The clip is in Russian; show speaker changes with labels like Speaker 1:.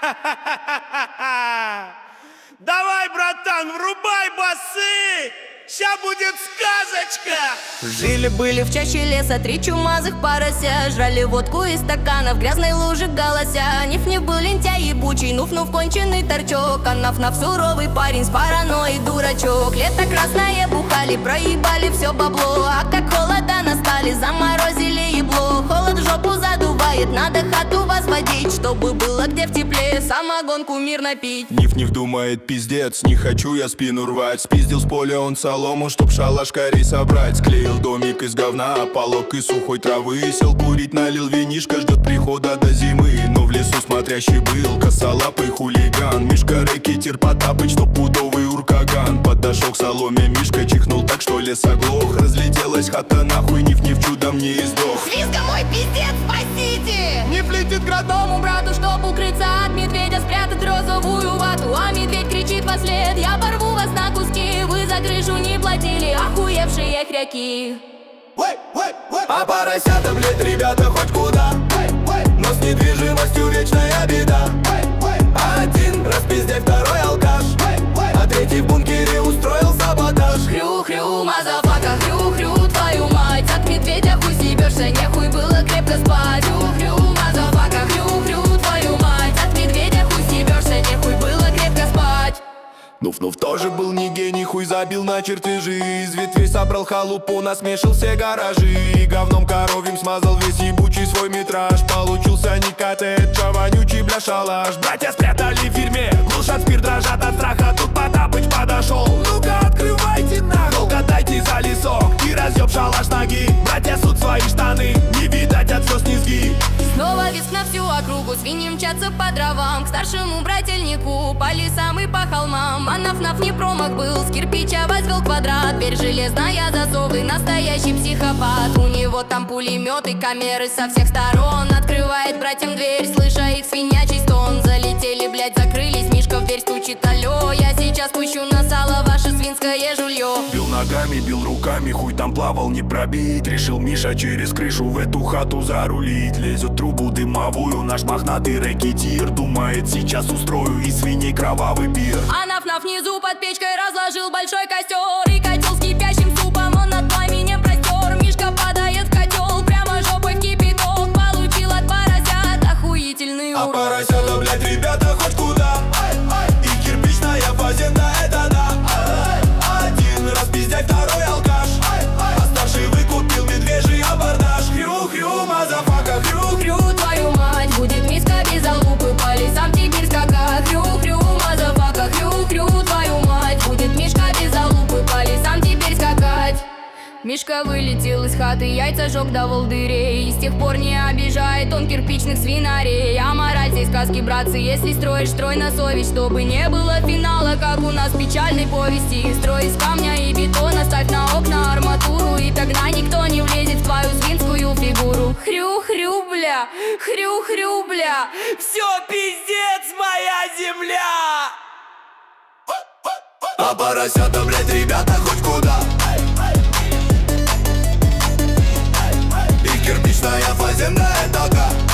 Speaker 1: Давай, братан, врубай басы! Ща будет сказочка!
Speaker 2: Жили-были в чаще леса три чумазых порося. Жрали водку из стакана, в грязной луже галася. Ниф-ниф был лентяй ебучий, нуф-нуф конченый торчок. А наф-наф суровый парень с паранойей дурачок. Лето красное бухали, проебали все бабло. А как холода настали, заморозили ебло. Холод в жопу задувает, надо хату возводить, чтобы было где в тепле самогонку мирно пить.
Speaker 3: Ниф-ниф думает, пиздец, не хочу я спину рвать. Спиздил с поля он солому, чтоб шалаш корей собрать. Склеил домик из говна, полок из сухой травы. Сел курить, налил винишко, ждет прихода до зимы. Но в лесу смотрящий был косолапый хулиган. Мишка рэкетир Потапыч, стопудовый уркаган. Подошел к соломе, Мишка чихнул так, что лес оглох. Разлетелась хата нахуй, Ниф-ниф чудом не издох.
Speaker 2: Слизка мой пиздец, спасите!
Speaker 1: Не летит к
Speaker 2: Родному брату, чтоб укрыться от медведя, спрятать розовую вату. А медведь кричит во след: я порву вас на куски. Вы за крышу не платили, охуевшие хряки.
Speaker 3: А поросята, блять, ребята, хоть куда. Но с недвижимостью вечная беда. Один распиздяй, второй алкаш, а третий в бункере устроил саботаж.
Speaker 2: Хрю-хрю, мазафака, хрю-хрю, твою мать. От медведя хуй съебешься, нехуй было крепко спать. Хрю-хрю, мазафака, хрю-хрю, твою мать. От медведя хуй съебешься, нехуй было крепко спать.
Speaker 3: Нуф-нуф тоже был не гений, хуй забил на чертежи. Из ветвей собрал халупу, насмешил все гаражи. И говном коровьим смазал весь ебучий свой метраж. Получился не коттедж, а вонючий бля шалаш. Братья спрятали в фирме, глушат спирт, дрожат от страха. Тут Потапыч подошел: ну-ка открывайте нахуй, катайте за лесок и разъеб шалаш ноги. Братья суд свои штаны, не видать от слез низги.
Speaker 2: Снова виск на всю округу, свиньи мчатся по дровам. К старшему брательнику, по лесам и по холмам. А наф-наф не промах был, с кирпича возвел квадрат. Дверь железная, засовы, настоящий психопат. У него там пулеметы, камеры со всех сторон. Открывает братьям дверь, слыша их свинячий стон. Залетели, блять, закрылись, Мишка в дверь стучит: алло, я сейчас пущу на сало ваше свинское жулье.
Speaker 3: Бил ногами, бил руками, хуй там плавал, не пробить. Решил Миша через крышу в эту хату зарулить. Лезет в трубу дымовую наш мохнатый рэкетир. Думает, сейчас устрою из свиней кровавый пир.
Speaker 2: А наф-наф внизу под печкой разложил большой костер. И котел с кипящим супом он над пламенем простер. Мишка падает в котел, прямо жопой в кипяток. Получил от поросят охуительный урок.
Speaker 3: А поросята, блять, ребята, хоть куда. И кирпичная фазенда, это да. Один распиздяй, второй алкаш, а старший выкупил медвежий абордаж. Хрю-хрю, мазафака, хрю-хрю.
Speaker 2: Хрю, твою мать, будет миска без залупы, по лесам теперь скакать. Хрю-хрю, мазафака, хрю-хрю, твою мать, будет Мишка без залупы, по лесам теперь скакать. Мишка вылетел из хаты, яйца жег до волдырей. И с тех пор не обижает он кирпичных свинарей. А мораль всей сказки, братцы: если строишь, строй на совесть, чтобы не было финала, как у нас в печальной повести. Строй из камня и бетона, ставь на окна арматуру, и тогда никто не влезет в твою свинскую фигуру. Хрю-хрю, бля, хрю-хрю, бля.
Speaker 1: Все, пиздец, моя земля!
Speaker 3: А поросята, блять, ребята, хоть куда. И кирпичная фазенда, это как.